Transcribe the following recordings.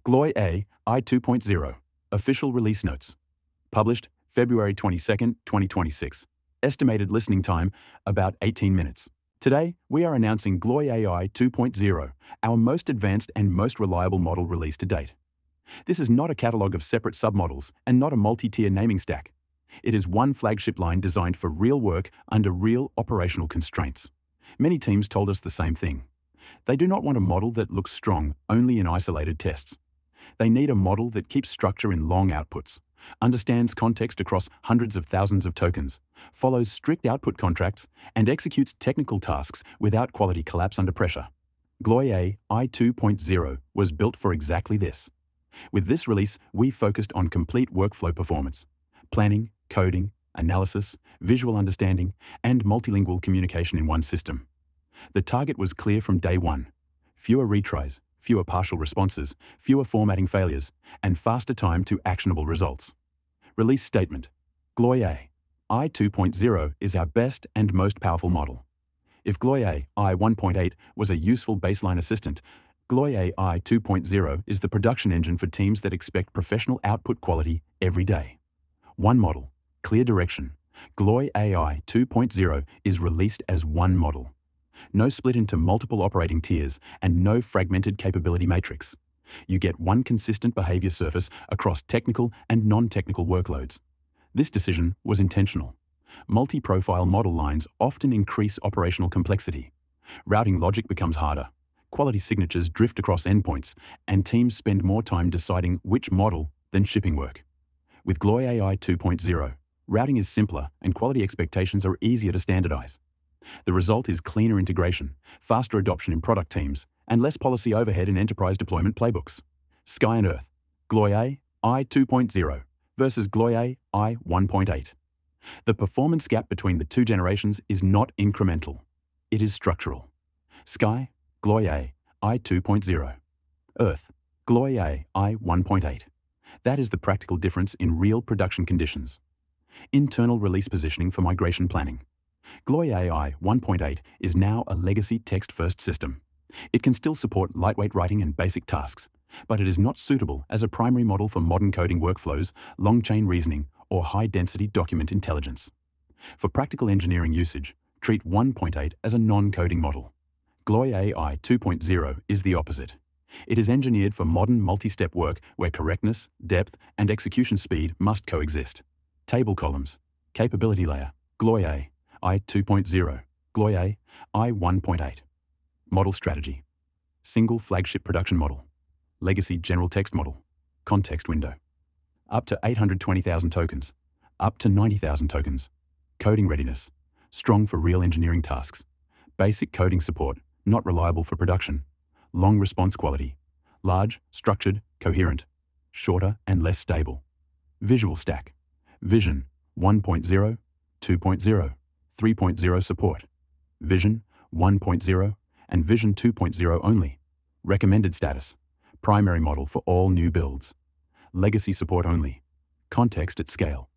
GLOI A I 2.0 Official Release Notes. Published February 22nd, 2026. Estimated listening time about 18 minutes. Today, we are announcing GLOI AI 2.0, our most advanced and most reliable model release to date. This is not a catalog of separate submodels and not a multi-tier naming stack. It is one flagship line designed for real work under real operational constraints. Many teams told us the same thing. They do not want a model that looks strong only in isolated tests. They need a model that keeps structure in long outputs, understands context across hundreds of thousands of tokens, follows strict output contracts, and executes technical tasks without quality collapse under pressure. GLOI A I 2.0 was built for exactly this. With this release, we focused on complete workflow performance, planning, coding, analysis, visual understanding, and multilingual communication in one system. The target was clear from day one: fewer retries, fewer partial responses, fewer formatting failures, and faster time to actionable results. Release statement: GLOI A I 2.0 is our best and most powerful model. If GLOI A I 1.8 was a useful baseline assistant, GLOI A I 2.0 is the production engine for teams that expect professional output quality every day. One model, clear direction. GLOI AI 2.0 is released as one model. No split into multiple operating tiers and no fragmented capability matrix. You get one consistent behavior surface across technical and non-technical workloads. This decision was intentional. Multi-profile model lines often increase operational complexity. Routing logic becomes harder. Quality signatures drift across endpoints, and teams spend more time deciding which model than shipping work. With GLOI AI 2.0, routing is simpler and quality expectations are easier to standardize. The result is cleaner integration, faster adoption in product teams, and less policy overhead in enterprise deployment playbooks. Sky and Earth, GLOI A I 2.0 versus GLOI A I 1.8. The performance gap between the two generations is not incremental. It is structural. Sky, GLOI A I 2.0. Earth, GLOI A I 1.8. That is the practical difference in real production conditions. Internal release positioning for migration planning. GLOI AI 1.8 is now a legacy text-first system. It can still support lightweight writing and basic tasks, but it is not suitable as a primary model for modern coding workflows, long-chain reasoning, or high-density document intelligence. For practical engineering usage, treat 1.8 as a non-coding model. GLOI AI 2.0 is the opposite. It is engineered for modern multi-step work where correctness, depth, and execution speed must coexist. Table columns, capability layer, GLOI A I 2.0, GLOI A I 1.8. Model strategy: single flagship production model, legacy general text model, context window. Up to 820,000 tokens, up to 90,000 tokens. Coding readiness: strong for real engineering tasks. Basic coding support, not reliable for production. Long response quality: large, structured, coherent. Shorter and less stable. Visual stack: Vision 1.0, 2.0. 3.0 support, Vision 1.0 and Vision 2.0 only. Recommended status: primary model for all new builds. Legacy support only. Context at scale: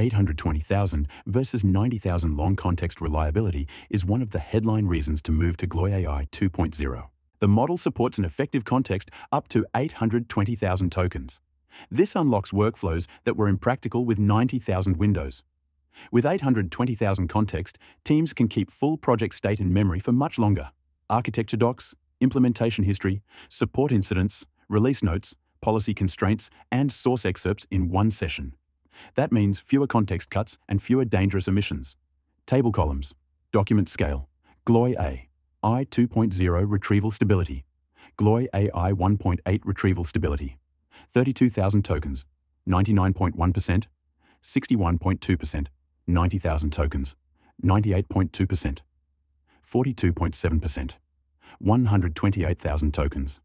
820,000 versus 90,000 long context reliability is one of the headline reasons to move to GLOI AI 2.0. The model supports an effective context up to 820,000 tokens. This unlocks workflows that were impractical with 90,000 windows. With 820,000 context, teams can keep full project state in memory for much longer. Architecture docs, implementation history, support incidents, release notes, policy constraints, and source excerpts in one session. That means fewer context cuts and fewer dangerous omissions. Table columns, document scale, GLOI A I 2.0 retrieval stability, GLOI AI 1.8 retrieval stability. 32,000 tokens, 99.1%, 61.2%. 90,000 tokens, 98.2%, 42.7%, 128,000 tokens,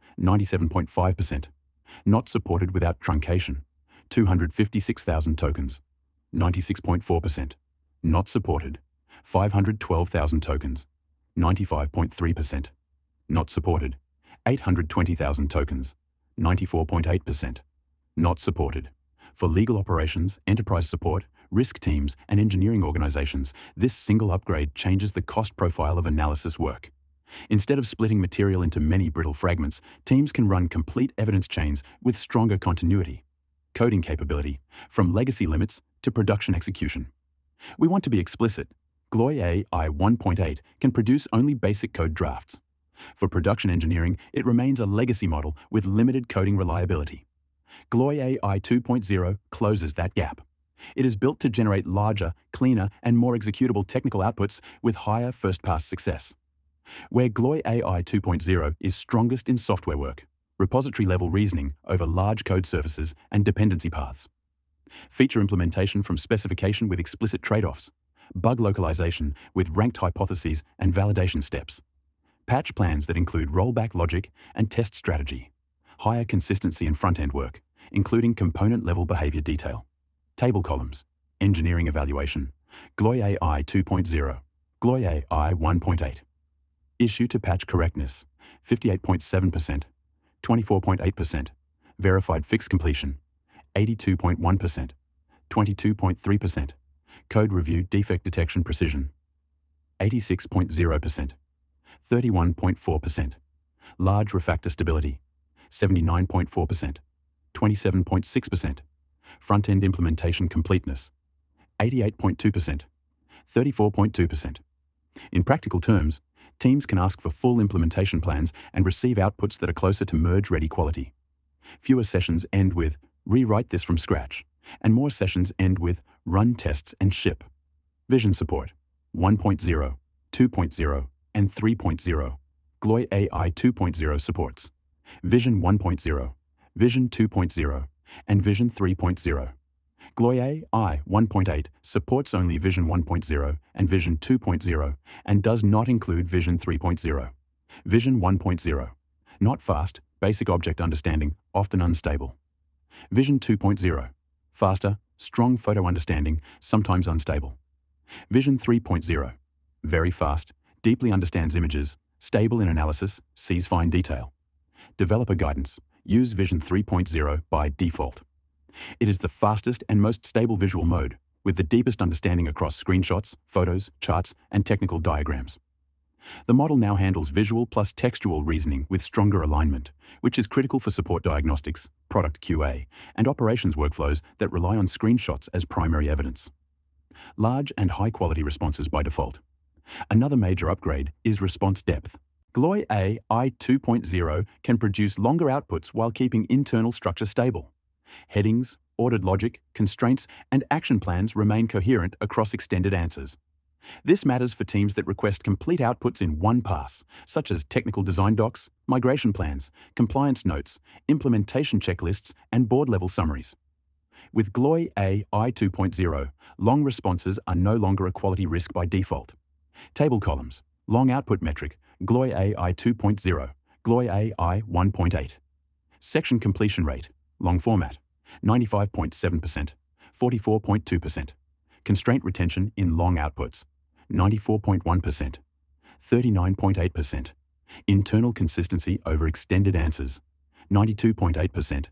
97.5%, not supported without truncation, 256,000 tokens, 96.4%, not supported, 512,000 tokens, 95.3%, not supported, 820,000 tokens, 94.8%, not supported. For legal operations, enterprise support, risk teams, and engineering organizations, this single upgrade changes the cost profile of analysis work. Instead of splitting material into many brittle fragments, teams can run complete evidence chains with stronger continuity. Coding capability, from legacy limits to production execution. We want to be explicit. Gloy AI 1.8 can produce only basic code drafts. For production engineering, it remains a legacy model with limited coding reliability. Gloy AI 2.0 closes that gap. It is built to generate larger, cleaner, and more executable technical outputs with higher first-pass success. Where Gloy AI 2.0 is strongest in software work, repository-level reasoning over large code surfaces and dependency paths. Feature implementation from specification with explicit trade-offs. Bug localization with ranked hypotheses and validation steps. Patch plans that include rollback logic and test strategy. Higher consistency in front-end work, including component-level behavior detail. Table columns. Engineering evaluation. Gloy AI 2.0. Gloy AI 1.8. Issue to patch correctness. 58.7%. 24.8%. Verified fix completion. 82.1%. 22.3%. Code review defect detection precision. 86.0%. 31.4%. Large refactor stability. 79.4%. 27.6%. Front-end implementation completeness. 88.2%. 34.2%. In practical terms, teams can ask for full implementation plans and receive outputs that are closer to merge-ready quality. Fewer sessions end with rewrite this from scratch, and more sessions end with run tests and ship. Vision support 1.0, 2.0, and 3.0. Gloy AI 2.0 supports Vision 1.0, Vision 2.0, and Vision 3.0. Gloy AI 1.8 supports only Vision 1.0 and Vision 2.0 and does not include Vision 3.0. Vision 1.0, not fast, basic object understanding, often unstable. Vision 2.0, faster, strong photo understanding, sometimes unstable. Vision 3.0, very fast, deeply understands images, stable in analysis, sees fine detail. Developer guidance, use Vision 3.0 by default. It is the fastest and most stable visual mode, with the deepest understanding across screenshots, photos, charts, and technical diagrams. The model now handles visual plus textual reasoning with stronger alignment, which is critical for support diagnostics, product QA, and operations workflows that rely on screenshots as primary evidence. Large and high-quality responses by default. Another major upgrade is response depth. Gloy AI 2.0 can produce longer outputs while keeping internal structure stable. Headings, ordered logic, constraints, and action plans remain coherent across extended answers. This matters for teams that request complete outputs in one pass, such as technical design docs, migration plans, compliance notes, implementation checklists, and board-level summaries. With Gloy AI 2.0, long responses are no longer a quality risk by default. Table columns, long output metric, Gloy AI 2.0, Gloy AI 1.8. Section completion rate, long format, 95.7%, 44.2%. Constraint retention in long outputs, 94.1%, 39.8%. Internal consistency over extended answers, 92.8%,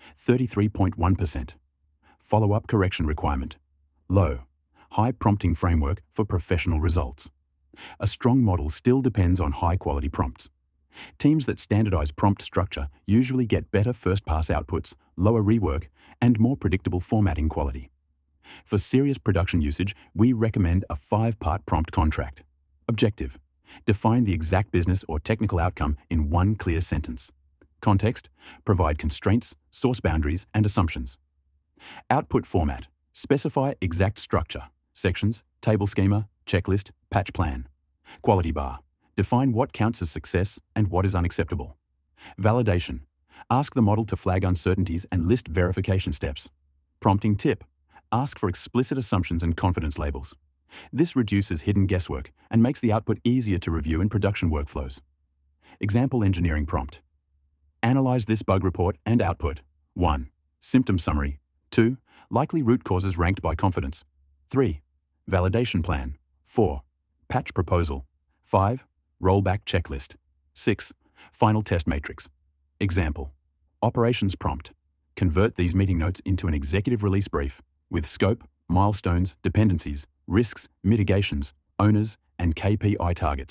33.1%. Follow-up correction requirement, low. High prompting framework for professional results. A strong model still depends on high-quality prompts. Teams that standardize prompt structure usually get better first-pass outputs, lower rework, and more predictable formatting quality. For serious production usage, we recommend a 5-part prompt contract. Objective: define the exact business or technical outcome in one clear sentence. Context: provide constraints, source boundaries, and assumptions. Output format: specify exact structure, sections, table schema, checklist, patch plan. Quality bar: define what counts as success and what is unacceptable. Validation: ask the model to flag uncertainties and list verification steps. Prompting tip: ask for explicit assumptions and confidence labels. This reduces hidden guesswork and makes the output easier to review in production workflows. Example engineering prompt. Analyze this bug report and output. 1. Symptom summary. 2. Likely root causes ranked by confidence. 3. Validation plan. 4. Patch proposal. 5. Rollback checklist. 6. Final test matrix. Example. Operations prompt. Convert these meeting notes into an executive release brief with scope, milestones, dependencies, risks, mitigations, owners, and KPI targets.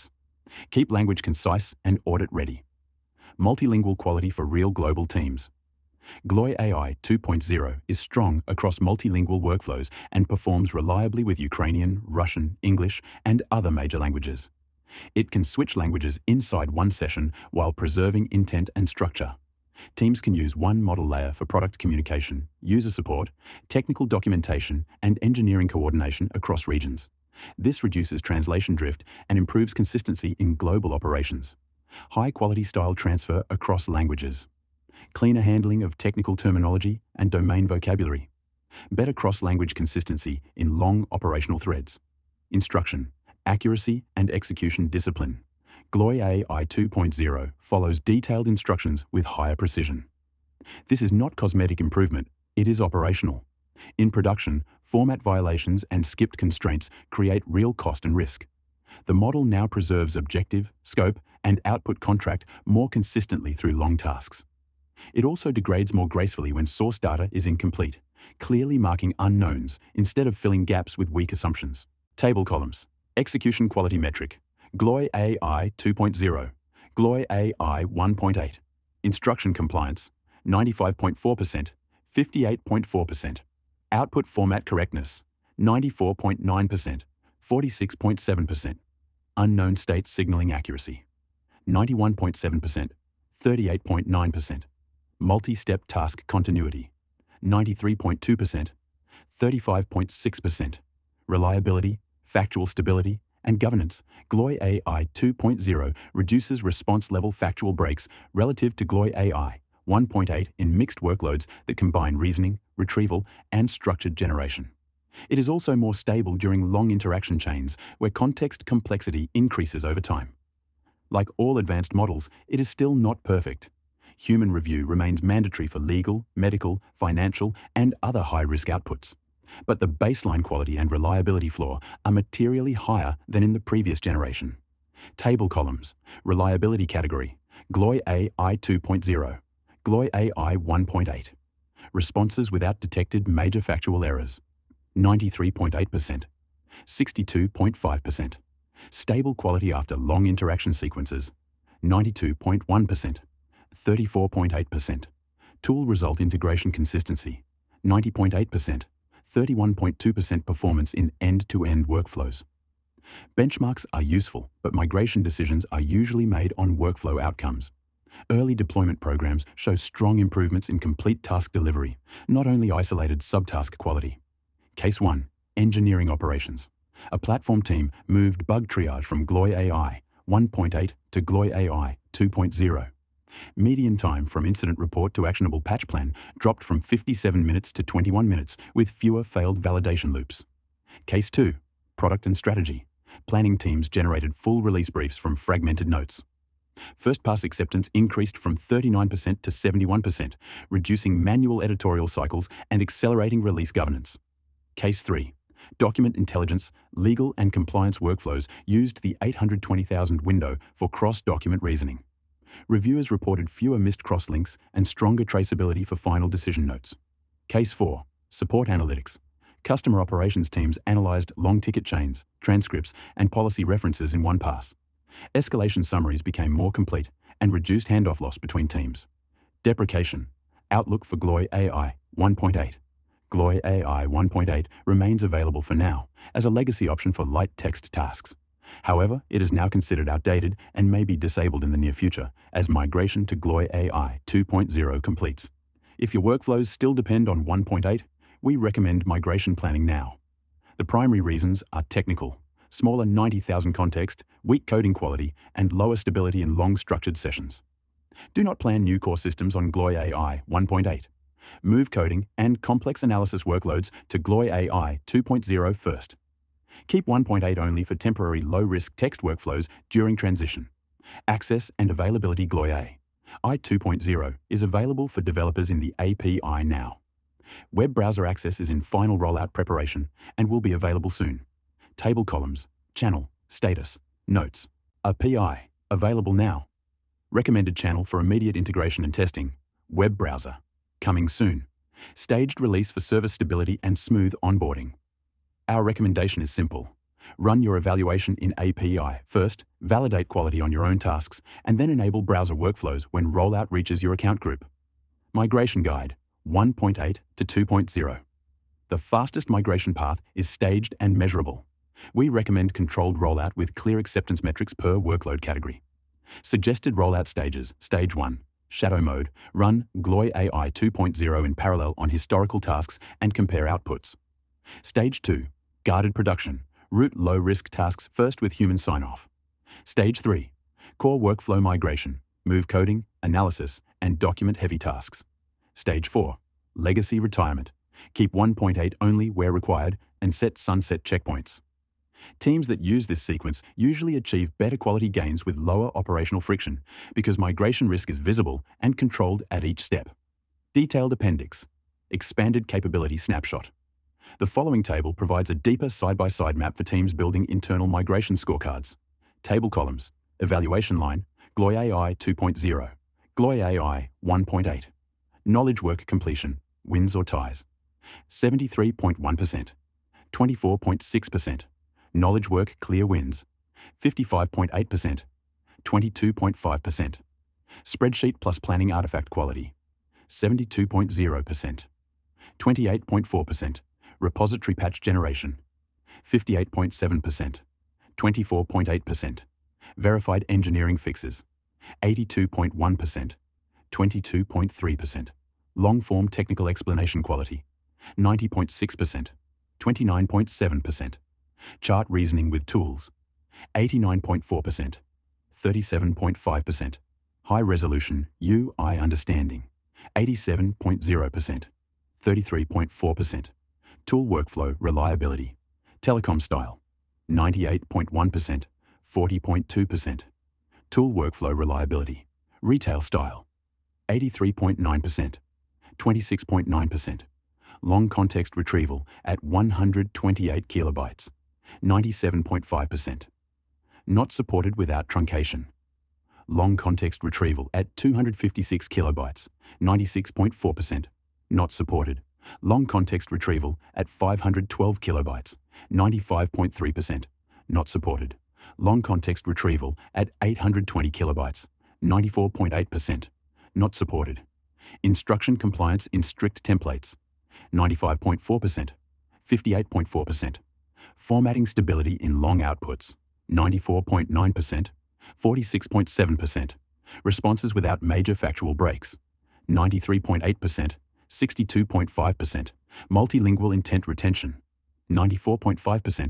Keep language concise and audit ready. Multilingual quality for real global teams. Gloy AI 2.0 is strong across multilingual workflows and performs reliably with Ukrainian, Russian, English, and other major languages. It can switch languages inside one session while preserving intent and structure. Teams can use one model layer for product communication, user support, technical documentation, and engineering coordination across regions. This reduces translation drift and improves consistency in global operations. High-quality style transfer across languages. Cleaner handling of technical terminology and domain vocabulary. Better cross-language consistency in long operational threads. Instruction, accuracy, and execution discipline. Gloy AI 2.0 follows detailed instructions with higher precision. This is not cosmetic improvement, it is operational. In production, format violations and skipped constraints create real cost and risk. The model now preserves objective, scope, and output contract more consistently through long tasks. It also degrades more gracefully when source data is incomplete, clearly marking unknowns instead of filling gaps with weak assumptions. Table columns. Execution quality metric. Gloy AI 2.0. Gloy AI 1.8. Instruction compliance, 95.4%, 58.4%. Output format correctness, 94.9%, 46.7%. Unknown state signaling accuracy, 91.7%, 38.9%. Multi-step task continuity, 93.2%, 35.6%. Reliability, factual stability, and governance. Gloy AI 2.0 reduces response-level factual breaks relative to Gloy AI 1.8 in mixed workloads that combine reasoning, retrieval, and structured generation. It is also more stable during long interaction chains where context complexity increases over time. Like all advanced models, it is still not perfect. Human review remains mandatory for legal, medical, financial, and other high-risk outputs. But the baseline quality and reliability floor are materially higher than in the previous generation. Table columns, reliability category, Gloy AI 2.0, Gloy AI 1.8. Responses without detected major factual errors, 93.8%, 62.5%. Stable quality after long interaction sequences, 92.1%, 34.8%. Tool result integration consistency, 90.8%. 31.2% performance in end-to-end workflows. Benchmarks are useful, but migration decisions are usually made on workflow outcomes. Early deployment programs show strong improvements in complete task delivery, not only isolated subtask quality. Case 1. Engineering operations. A platform team moved bug triage from Gloy AI 1.8 to Gloy AI 2.0. Median time from incident report to actionable patch plan dropped from 57 minutes to 21 minutes with fewer failed validation loops. Case 2. Product and strategy. Planning teams generated full release briefs from fragmented notes. First-pass acceptance increased from 39% to 71%, reducing manual editorial cycles and accelerating release governance. Case 3. Document intelligence, legal and compliance workflows used the 820,000 window for cross-document reasoning. Reviewers reported fewer missed crosslinks and stronger traceability for final decision notes. Case 4. Support analytics. Customer operations teams analyzed long ticket chains, transcripts, and policy references in one pass. Escalation summaries became more complete and reduced handoff loss between teams. Deprecation. Outlook for Gloy AI 1.8. Gloy AI 1.8 remains available for now as a legacy option for light text tasks. However, it is now considered outdated and may be disabled in the near future as migration to Gloy AI 2.0 completes. If your workflows still depend on 1.8, we recommend migration planning now. The primary reasons are technical, smaller 90,000 context, weak coding quality, and lower stability in long structured sessions. Do not plan new core systems on Gloy AI 1.8. Move coding and complex analysis workloads to Gloy AI 2.0 first. Keep 1.8 only for temporary low-risk text workflows during transition. Access and availability Gloy AI 2.0 is available for developers in the API now. Web browser access is in final rollout preparation and will be available soon. Table columns, channel, status, notes, API, available now. Recommended channel for immediate integration and testing, web browser, coming soon. Staged release for service stability and smooth onboarding. Our recommendation is simple. Run your evaluation in API. First, validate quality on your own tasks, and then enable browser workflows when rollout reaches your account group. Migration Guide 1.8 to 2.0. The fastest migration path is staged and measurable. We recommend controlled rollout with clear acceptance metrics per workload category. Suggested rollout stages. Stage 1. Shadow mode. Run Gloy AI 2.0 in parallel on historical tasks and compare outputs. Stage 2. Guarded production. Route low-risk tasks first with human sign-off. Stage 3. Core workflow migration. Move coding, analysis, and document-heavy tasks. Stage 4. Legacy retirement. Keep 1.8 only where required and set sunset checkpoints. Teams that use this sequence usually achieve better quality gains with lower operational friction because migration risk is visible and controlled at each step. Detailed appendix. Expanded capability snapshot. The following table provides a deeper side-by-side map for teams building internal migration scorecards. Table columns. Evaluation line. Gloy AI 2.0. Gloy AI 1.8. Knowledge work completion. Wins or ties. 73.1%. 24.6%. Knowledge work clear wins. 55.8%. 22.5%. Spreadsheet plus planning artifact quality. 72.0%. 28.4%. Repository patch generation. 58.7%. 24.8%. Verified engineering fixes. 82.1%. 22.3%. Long-form technical explanation quality. 90.6%. 29.7%. Chart reasoning with tools. 89.4%. 37.5%. High-resolution UI understanding. 87.0%. 33.4%. Tool workflow reliability. Telecom style. 98.1%. 40.2%. Tool workflow reliability. Retail style. 83.9%. 26.9%. Long context retrieval at 128 kilobytes. 97.5%. Not supported without truncation. Long context retrieval at 256 kilobytes. 96.4%. Not supported. Long context retrieval at 512 kilobytes. 95.3%. Not supported. Long context retrieval at 820 kilobytes. 94.8%. Not supported. Instruction compliance in strict templates. 95.4%. 58.4%. Formatting stability in long outputs. 94.9%. 46.7%. Responses without major factual breaks. 93.8%. 62.5%. Multilingual intent retention. 94.5%.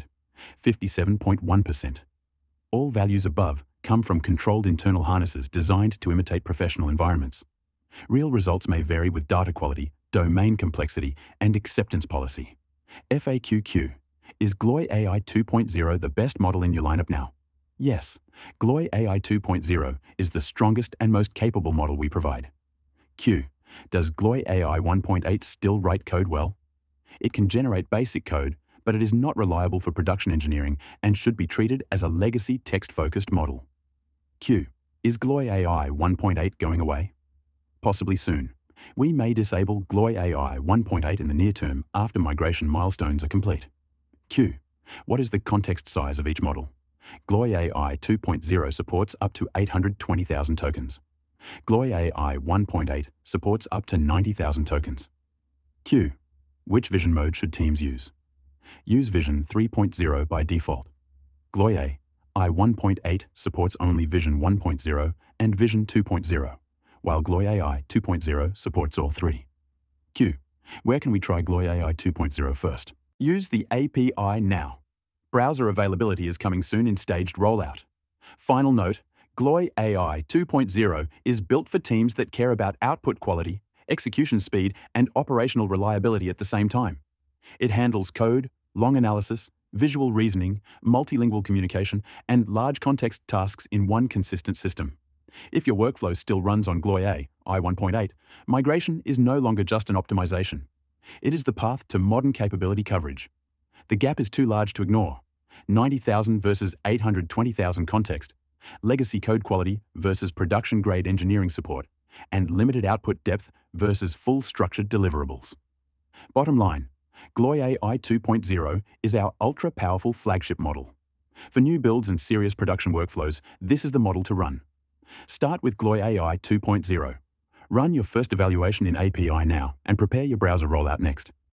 57.1%. All values above come from controlled internal harnesses designed to imitate professional environments. Real results may vary with data quality, domain complexity, and acceptance policy. FAQQ. Is Gloy AI 2.0 the best model in your lineup now? Yes, Gloy AI 2.0 is the strongest and most capable model we provide. Q. Does Gloy AI 1.8 still write code well? It can generate basic code, but it is not reliable for production engineering and should be treated as a legacy text-focused model. Q. Is Gloy AI 1.8 going away? Possibly soon. We may disable Gloy AI 1.8 in the near term after migration milestones are complete. Q. What is the context size of each model? Gloy AI 2.0 supports up to 820,000 tokens. Gloy AI 1.8 supports up to 90,000 tokens. Q. Which vision mode should teams use? Use Vision 3.0 by default. Gloy AI 1.8 supports only Vision 1.0 and Vision 2.0, while Gloy AI 2.0 supports all three. Q. Where can we try Gloy AI 2.0 first? Use the API now. Browser availability is coming soon in staged rollout. Final note, Gloy AI 2.0 is built for teams that care about output quality, execution speed, and operational reliability at the same time. It handles code, long analysis, visual reasoning, multilingual communication, and large context tasks in one consistent system. If your workflow still runs on Gloy AI 1.8, migration is no longer just an optimization. It is the path to modern capability coverage. The gap is too large to ignore. 90,000 versus 820,000 context, legacy code quality versus production-grade engineering support, and limited output depth versus full structured deliverables. Bottom line, Gloy AI 2.0 is our ultra-powerful flagship model. For new builds and serious production workflows, this is the model to run. Start with Gloy AI 2.0. Run your first evaluation in API now and prepare your browser rollout next.